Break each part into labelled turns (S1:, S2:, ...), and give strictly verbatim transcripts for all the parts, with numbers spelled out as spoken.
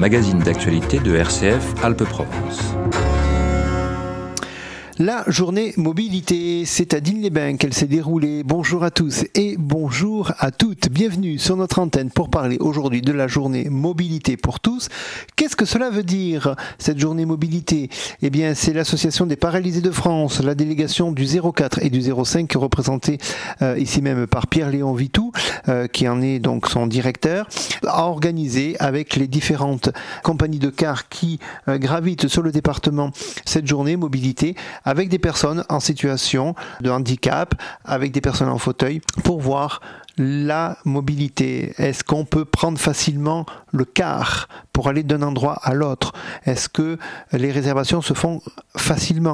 S1: magazine d'actualité de R C F Alpes-Provence.
S2: La journée mobilité, c'est à Digne-les-Bains qu'elle s'est déroulée. Bonjour à tous et bonjour à toutes. Bienvenue sur notre antenne pour parler aujourd'hui de la journée mobilité pour tous. Qu'est-ce que cela veut dire, cette journée mobilité ? Eh bien, c'est l'association des paralysés de France, la délégation du zéro quatre et du zéro cinq représentée euh, ici même par Pierre-Léon Vitou, euh, qui en est donc son directeur, a organisé avec les différentes compagnies de cars qui euh, gravitent sur le département cette journée mobilité avec des personnes en situation de handicap, avec des personnes en fauteuil, pour voir la mobilité. Est-ce qu'on peut prendre facilement le car pour aller d'un endroit à l'autre ? Est-ce que les réservations se font facilement ?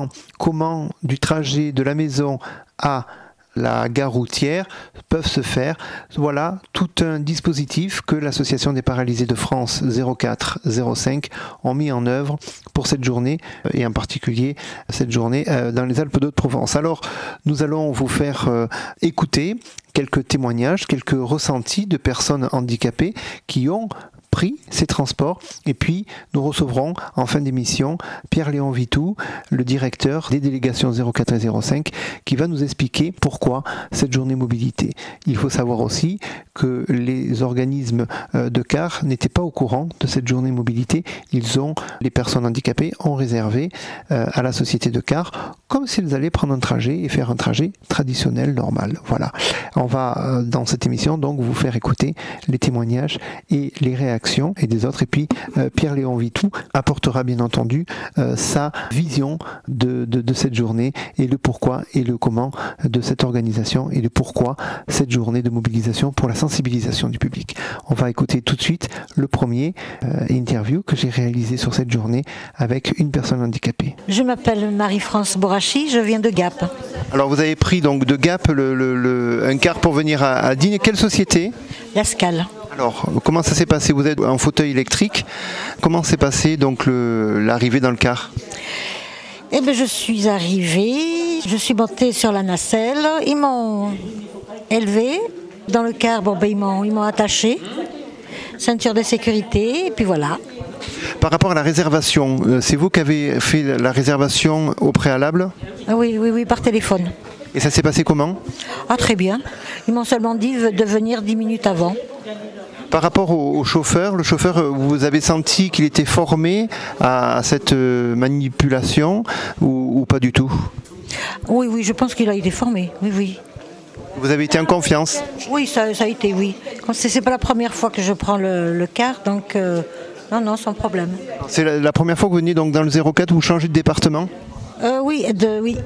S2: Comment du trajet de la maison à la gare routière peuvent se faire? Voilà tout un dispositif que l'association des paralysés de France zéro quatre zéro cinq ont mis en œuvre pour cette journée, et en particulier cette journée dans les Alpes-de-Haute-Provence. Alors nous allons vous faire écouter quelques témoignages, quelques ressentis de personnes handicapées qui ont pris ces transports, et puis nous recevrons en fin d'émission Pierre-Léon Vitou, le directeur des délégations zéro quatre et zéro cinq, qui va nous expliquer pourquoi cette journée mobilité. Il faut savoir aussi que les organismes de cars n'étaient pas au courant de cette journée mobilité. Ils ont, les personnes handicapées ont réservé à la société de cars comme s'ils allaient prendre un trajet et faire un trajet traditionnel, normal. Voilà. On va dans cette émission donc vous faire écouter les témoignages et les réactions et des autres, et puis euh, Pierre-Léon Vitou apportera bien entendu euh, sa vision de, de, de cette journée et le pourquoi et le comment de cette organisation et le pourquoi cette journée de mobilisation pour la sensibilisation du public. On va écouter tout de suite le premier euh, interview que j'ai réalisé sur cette journée avec une personne handicapée.
S3: Je m'appelle Marie-France Borachi, je viens de Gap.
S2: Alors vous avez pris donc de Gap le, le, le, un car pour venir à, à Digne. Quelle société ?
S3: La Scale.
S2: Alors, comment ça s'est passé ? Vous êtes en fauteuil électrique. Comment s'est passé donc le, l'arrivée dans le car ?
S3: Eh bien, je suis arrivée, je suis montée sur la nacelle, ils m'ont élevée dans le car, bon, ben, ils m'ont, ils m'ont attachée, ceinture de sécurité, et puis voilà.
S2: Par rapport à la réservation, c'est vous qui avez fait la réservation au préalable ?
S3: Oui, oui, oui, par téléphone.
S2: Et ça s'est passé comment ? Ah,
S3: très bien. Ils m'ont seulement dit de venir dix minutes avant.
S2: Par rapport au, au chauffeur, le chauffeur, vous avez senti qu'il était formé à cette manipulation ou, ou pas du tout ?
S3: Oui, oui, je pense qu'il a été formé, oui, oui.
S2: Vous avez été en confiance ?
S3: Oui, ça, ça a été, oui. C'est, c'est pas la première fois que je prends le, le car, donc euh, non, non, sans problème.
S2: C'est la, la première fois que vous venez donc dans le zéro quatre, vous changez de département ?
S3: euh, Oui, de, oui.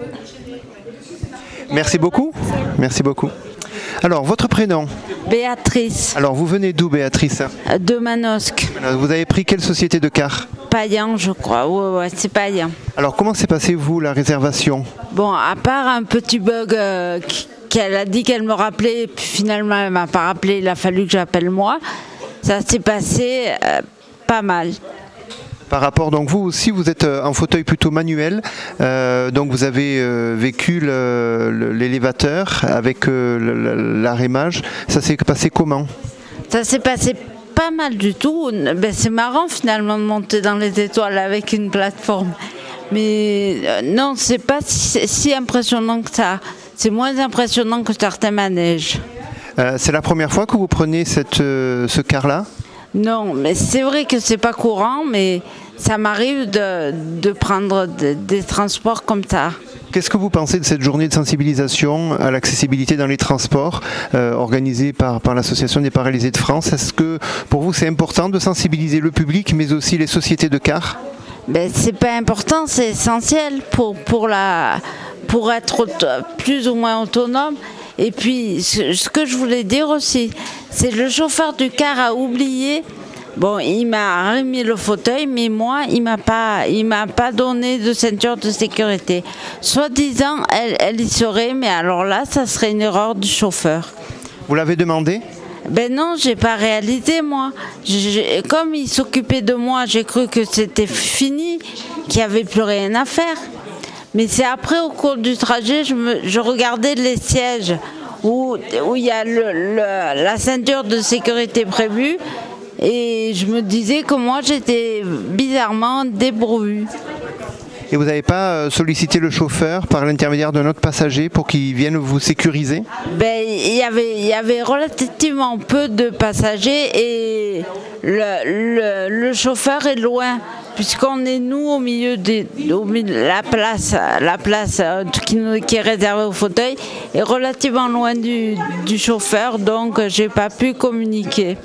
S2: Merci beaucoup. Merci beaucoup. Alors, votre prénom ?
S4: Béatrice.
S2: Alors, vous venez d'où, Béatrice ?
S4: De Manosque.
S2: Vous avez pris quelle société de car ?
S4: Payan, je crois. Ouais, ouais, c'est Payan.
S2: Alors, comment s'est passé, vous, la réservation ?
S4: Bon, à part un petit bug euh, qu'elle a dit qu'elle me rappelait, puis finalement, elle ne m'a pas rappelé, il a fallu que j'appelle moi. Ça s'est passé euh, pas mal.
S2: Par rapport, donc vous aussi, vous êtes en fauteuil plutôt manuel, euh, donc vous avez euh, vécu le, le, l'élévateur avec euh, l'arrimage. Ça s'est passé comment ?
S4: Ça s'est passé pas mal du tout. Ben, c'est marrant finalement de monter dans les étoiles avec une plateforme. Mais euh, non, c'est pas si, si impressionnant que ça. C'est moins impressionnant que certains manèges.
S2: Euh, c'est la première fois que vous prenez cette, euh, ce car-là ?
S4: Non, mais c'est vrai que c'est pas courant, mais ça m'arrive de, de prendre de, des transports comme ça.
S2: Qu'est-ce que vous pensez de cette journée de sensibilisation à l'accessibilité dans les transports euh, organisée par, par l'Association des paralysés de France ? Est-ce que pour vous c'est important de sensibiliser le public, mais aussi les sociétés de cars ?
S4: Ben, c'est pas important, c'est essentiel pour, pour, la, pour être auto, plus ou moins autonome. Et puis, ce, ce que je voulais dire aussi, c'est le chauffeur du car a oublié. Bon, il m'a remis le fauteuil, mais moi, il m'a pas, il m'a pas donné de ceinture de sécurité. Soi-disant, elle, elle y serait, mais alors là, ça serait une erreur du chauffeur.
S2: Vous l'avez demandé ?
S4: Ben non, j'ai pas réalisé moi. J'ai, comme il s'occupait de moi, j'ai cru que c'était fini, qu'il n'y avait plus rien à faire. Mais c'est après, au cours du trajet, je, me, je regardais les sièges où il y a le, le, la ceinture de sécurité prévue. Et je me disais que moi j'étais bizarrement dépourvue.
S2: Et vous n'avez pas sollicité le chauffeur par l'intermédiaire d'un autre passager pour qu'il vienne vous sécuriser ?
S4: Ben, il y avait, il y avait relativement peu de passagers et le, le, le chauffeur est loin, puisqu'on est nous au milieu de au milieu, la place, la place qui, qui est réservée au fauteuil est relativement loin du, du chauffeur, donc j'ai pas pu communiquer.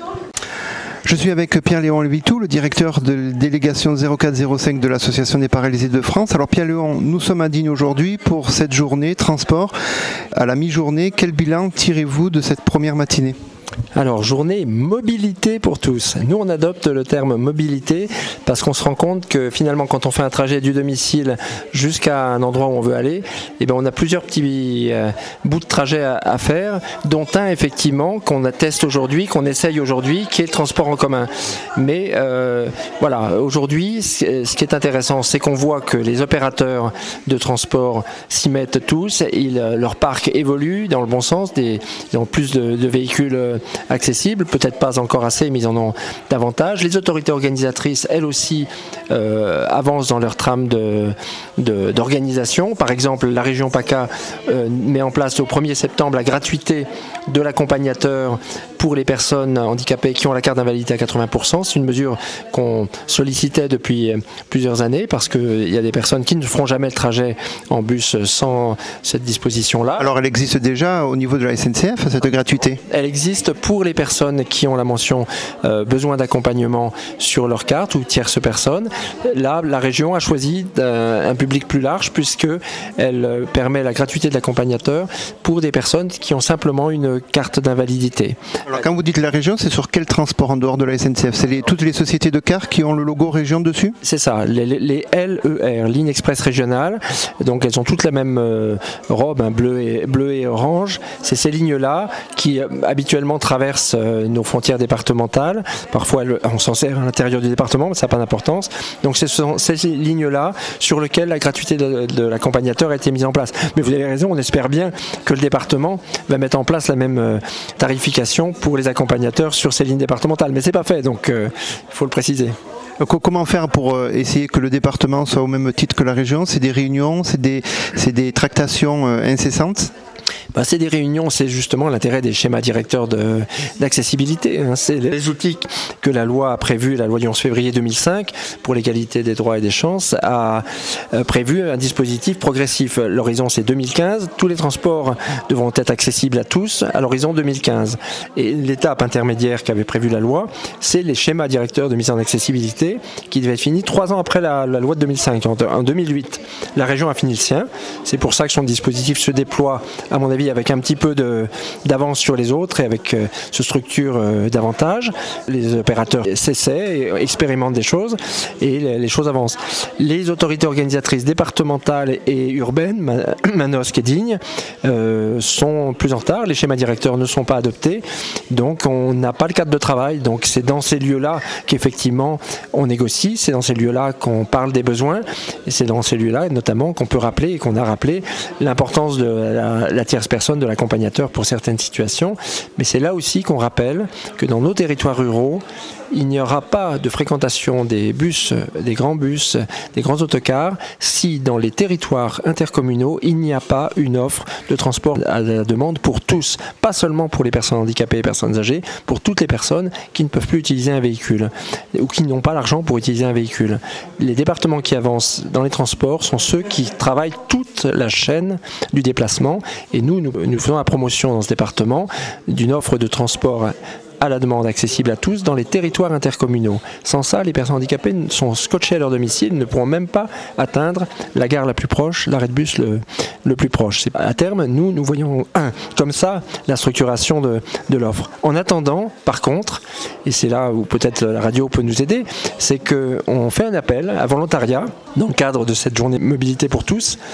S2: Je suis avec Pierre-Léon Levitou, le directeur de la délégation zéro quatre zéro cinq de l'Association des paralysés de France. Alors Pierre-Léon, nous sommes à Digne aujourd'hui pour cette journée transport. À la mi-journée, quel bilan tirez-vous de cette première matinée ?
S5: Alors, journée mobilité pour tous. Nous, on adopte le terme mobilité parce qu'on se rend compte que finalement, quand on fait un trajet du domicile jusqu'à un endroit où on veut aller, eh ben, on a plusieurs petits euh, bouts de trajet à, à faire, dont un effectivement qu'on atteste aujourd'hui, qu'on essaye aujourd'hui, qui est le transport en commun. Mais euh, voilà, aujourd'hui, ce qui est intéressant, c'est qu'on voit que les opérateurs de transport s'y mettent tous, ils, leur parc évolue dans le bon sens, des, ils ont plus de, de véhicules accessibles, peut-être pas encore assez, mais ils en ont davantage. Les autorités organisatrices, elles aussi, euh, avancent dans leur trame de, de, d'organisation. Par exemple, la région PACA euh, met en place au premier septembre la gratuité de l'accompagnateur pour les personnes handicapées qui ont la carte d'invalidité à quatre-vingts pour cent. C'est une mesure qu'on sollicitait depuis plusieurs années parce qu'il y a des personnes qui ne feront jamais le trajet en bus sans cette disposition-là.
S2: Alors elle existe déjà au niveau de la S N C F, cette gratuité ?
S5: Elle existe pour les personnes qui ont la mention euh, besoin d'accompagnement sur leur carte ou tierces personnes. Là, la région a choisi un public plus large puisqu'elle permet la gratuité de l'accompagnateur pour des personnes qui ont simplement une carte d'invalidité.
S2: Alors quand vous dites la région, c'est sur quel transport en dehors de la S N C F ? C'est les, toutes les sociétés de cars qui ont le logo région dessus ?
S5: C'est ça, les, les L E R, Ligne Express Régionale. Donc elles ont toutes la même euh, robe, hein, bleu, et, bleu et orange. C'est ces lignes-là qui euh, habituellement traversent euh, nos frontières départementales. Parfois elles, on s'en sert à l'intérieur du département, mais ça n'a pas d'importance. Donc ce sont ces lignes-là sur lesquelles la gratuité de, de l'accompagnateur a été mise en place. Mais vous avez raison, on espère bien que le département va mettre en place la même euh, tarification pour les accompagnateurs sur ces lignes départementales. Mais c'est pas fait, donc il euh, faut le préciser.
S2: Comment faire pour essayer que le département soit au même titre que la région ? C'est des réunions, c'est des, c'est des tractations incessantes ?
S5: Ben, c'est des réunions, c'est justement l'intérêt des schémas directeurs de, d'accessibilité. Hein. C'est les outils que la loi a prévu, la loi du onze février deux mille cinq, pour l'égalité des droits et des chances, a prévu un dispositif progressif. L'horizon, c'est deux mille quinze. Tous les transports devront être accessibles à tous à l'horizon deux mille quinze. Et l'étape intermédiaire qu'avait prévu la loi, c'est les schémas directeurs de mise en accessibilité qui devaient être finis trois ans après la, la loi de deux mille cinq, en, en deux mille huit. La région a fini le sien. C'est pour ça que son dispositif se déploie, à mon avis, avec un petit peu de, d'avance sur les autres et avec euh, se structure euh, davantage. Les opérateurs s'essaient, expérimentent des choses et les, les choses avancent. Les autorités organisatrices départementales et urbaines, Manosque et Digne, euh, sont plus en retard. Les schémas directeurs ne sont pas adoptés, donc on n'a pas le cadre de travail. Donc c'est dans ces lieux-là qu'effectivement on négocie, c'est dans ces lieux-là qu'on parle des besoins et c'est dans ces lieux-là notamment qu'on peut rappeler et qu'on a rappelé l'importance de la, la tierce personne, de l'accompagnateur pour certaines situations, mais c'est là aussi qu'on rappelle que dans nos territoires ruraux, il n'y aura pas de fréquentation des bus, des grands bus, des grands autocars, si dans les territoires intercommunaux, il n'y a pas une offre de transport à la demande pour tous, pas seulement pour les personnes handicapées et personnes âgées, pour toutes les personnes qui ne peuvent plus utiliser un véhicule ou qui n'ont pas l'argent pour utiliser un véhicule. Les départements qui avancent dans les transports sont ceux qui travaillent toute la chaîne du déplacement et nous, nous, nous faisons la promotion dans ce département d'une offre de transport à la demande accessible à tous dans les territoires intercommunaux. Sans ça, les personnes handicapées sont scotchées à leur domicile, ne pourront même pas atteindre la gare la plus proche, l'arrêt de bus le, le plus proche. C'est, à terme, nous, nous voyons un, comme ça la structuration de, de l'offre. En attendant, par contre, et c'est là où peut-être la radio peut nous aider, c'est qu'on fait un appel à volontariat dans le cadre de cette journée mobilité pour tous,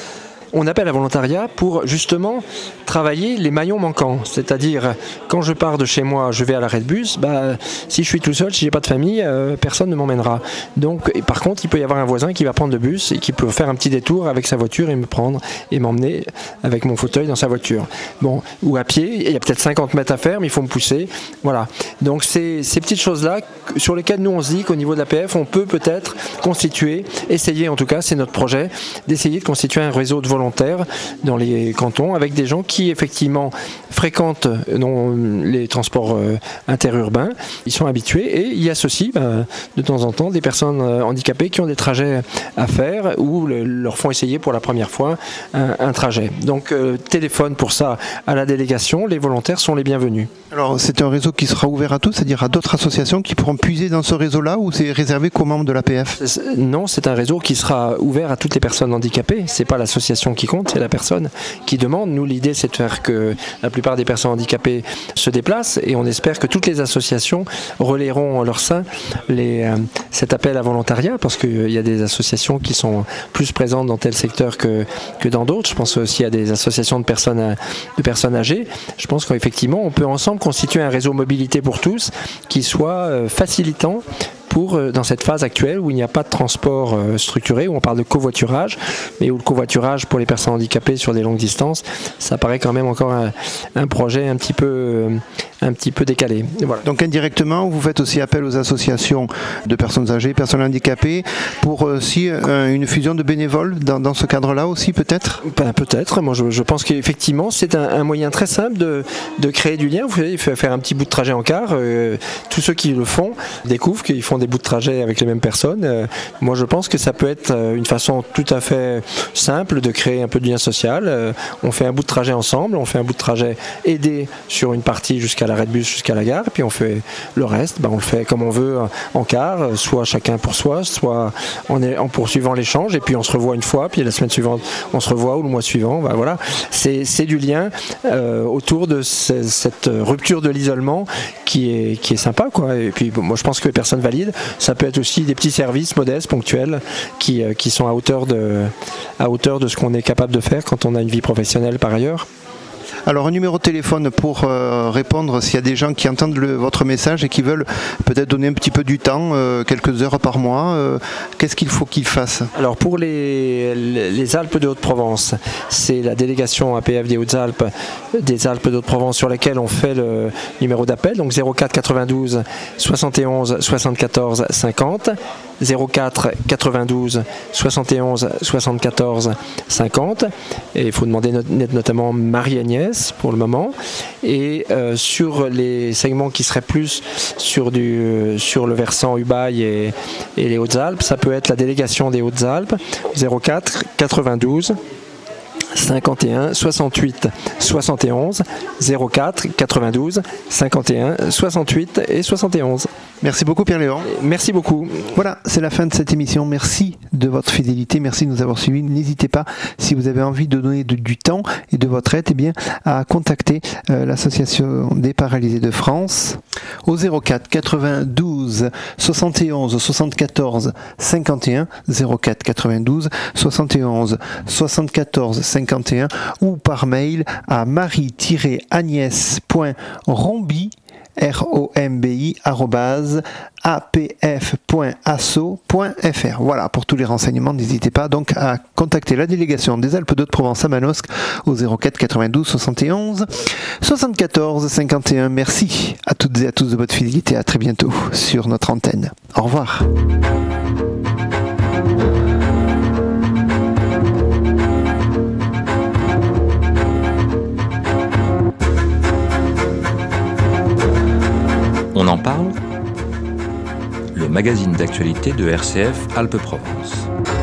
S5: on appelle à volontariat pour justement travailler les maillons manquants. C'est-à-dire, quand je pars de chez moi, je vais à l'arrêt de bus, bah, si je suis tout seul, si j'ai pas de famille, euh, personne ne m'emmènera. Donc, et par contre, il peut y avoir un voisin qui va prendre le bus et qui peut faire un petit détour avec sa voiture et me prendre et m'emmener avec mon fauteuil dans sa voiture. Bon, ou à pied, il y a peut-être cinquante mètres à faire, mais il faut me pousser. Voilà. Donc, c'est ces petites choses-là sur lesquelles nous, on se dit qu'au niveau de l'A P F, on peut peut-être constituer, essayer en tout cas, c'est notre projet, d'essayer de constituer un réseau de volontaires dans les cantons avec des gens qui effectivement fréquentent non, les transports euh, interurbains, ils sont habitués et y associent bah, de temps en temps des personnes euh, handicapées qui ont des trajets à faire ou le, leur font essayer pour la première fois un, un trajet. Donc euh, téléphone pour ça à la délégation, les volontaires sont les bienvenus.
S2: Alors c'est un réseau qui sera ouvert à tous, c'est-à-dire à d'autres associations qui pourront puiser dans ce réseau-là ou c'est réservé qu'aux membres de l'A P F ?
S5: Non, c'est un réseau qui sera ouvert à toutes les personnes handicapées. C'est pas l'association qui compte, c'est la personne qui demande. Nous, l'idée, c'est de faire que la plupart des personnes handicapées se déplacent et on espère que toutes les associations relayeront en leur sein les, euh, cet appel à volontariat parce qu'il y a des associations qui sont plus présentes dans tel secteur que, que dans d'autres. Je pense aussi à des associations de personnes, de personnes âgées. Je pense qu'effectivement, on peut ensemble constituer un réseau mobilité pour tous qui soit euh, facilitant pour, dans cette phase actuelle où il n'y a pas de transport euh, structuré, où on parle de covoiturage, mais où le covoiturage pour les personnes handicapées sur des longues distances, ça paraît quand même encore un, un projet un petit peu, euh, un petit peu décalé. Voilà.
S2: Donc indirectement, vous faites aussi appel aux associations de personnes âgées, personnes handicapées, pour aussi euh, une fusion de bénévoles dans, dans ce cadre-là aussi peut-être ?
S5: Ben, peut-être. Moi, je, je pense qu'effectivement, c'est un, un moyen très simple de, de créer du lien. Vous savez, faire un petit bout de trajet en car. Euh, tous ceux qui le font découvrent qu'ils font des bouts de trajet avec les mêmes personnes. Euh, moi, je pense que ça peut être une façon tout à fait simple de créer un peu de lien social. Euh, on fait un bout de trajet ensemble, on fait un bout de trajet aidé sur une partie jusqu'à l'arrêt de bus, jusqu'à la gare, et puis on fait le reste, ben on le fait comme on veut en car, soit chacun pour soi, soit en, en poursuivant l'échange, et puis on se revoit une fois, puis la semaine suivante, on se revoit, ou le mois suivant. Ben voilà. C'est, c'est du lien euh, autour de ce, cette rupture de l'isolement qui est, qui est sympa, quoi. Et puis bon, moi, je pense que les personnes valides, ça peut être aussi des petits services modestes, ponctuels, qui, qui sont à hauteur de, à hauteur de ce qu'on est capable de faire quand on a une vie professionnelle par ailleurs.
S2: Alors un numéro de téléphone pour euh, répondre s'il y a des gens qui entendent le, votre message et qui veulent peut-être donner un petit peu du temps, euh, quelques heures par mois, euh, qu'est-ce qu'il faut qu'ils fassent ?
S5: Alors pour les, les Alpes de Haute-Provence, c'est la délégation A P F des Hautes-Alpes, des Alpes de Haute-Provence sur laquelle on fait le numéro d'appel, donc zéro quatre quatre-vingt-douze soixante et onze soixante-quatorze cinquante, zéro quatre quatre-vingt-douze soixante et onze soixante-quatorze cinquante, et il faut demander not- notamment Marie-Agnès pour le moment, et euh, sur les segments qui seraient plus sur, du, euh, sur le versant Ubaye et, et les Hautes-Alpes, ça peut être la délégation des Hautes-Alpes, zéro quatre quatre-vingt-douze cinquante et un soixante-huit soixante et onze, zéro quatre quatre-vingt-douze cinquante et un soixante-huit et soixante et onze.
S2: Merci beaucoup Pierre-Léon.
S5: Merci beaucoup.
S2: Voilà, c'est la fin de cette émission. Merci de votre fidélité, merci de nous avoir suivis. N'hésitez pas, si vous avez envie de donner de, du temps et de votre aide, eh bien, à contacter euh, l'Association des paralysés de France au zéro quatre quatre-vingt-douze soixante et onze soixante-quatorze cinquante et un, zéro quatre quatre-vingt-douze soixante et onze soixante-quatorze cinquante et un, ou par mail à marie-agnès point rombi R O M B I arobase A P F point asso point F R. Voilà, pour tous les renseignements, n'hésitez pas donc à contacter la délégation des Alpes de Haute-Provence à Manosque au zéro quatre quatre-vingt-douze soixante et onze soixante-quatorze cinquante et un. Merci à toutes et à tous de votre fidélité. À très bientôt sur notre antenne. Au revoir.
S1: On en parle ? Le magazine d'actualité de R C F Alpes-Provence.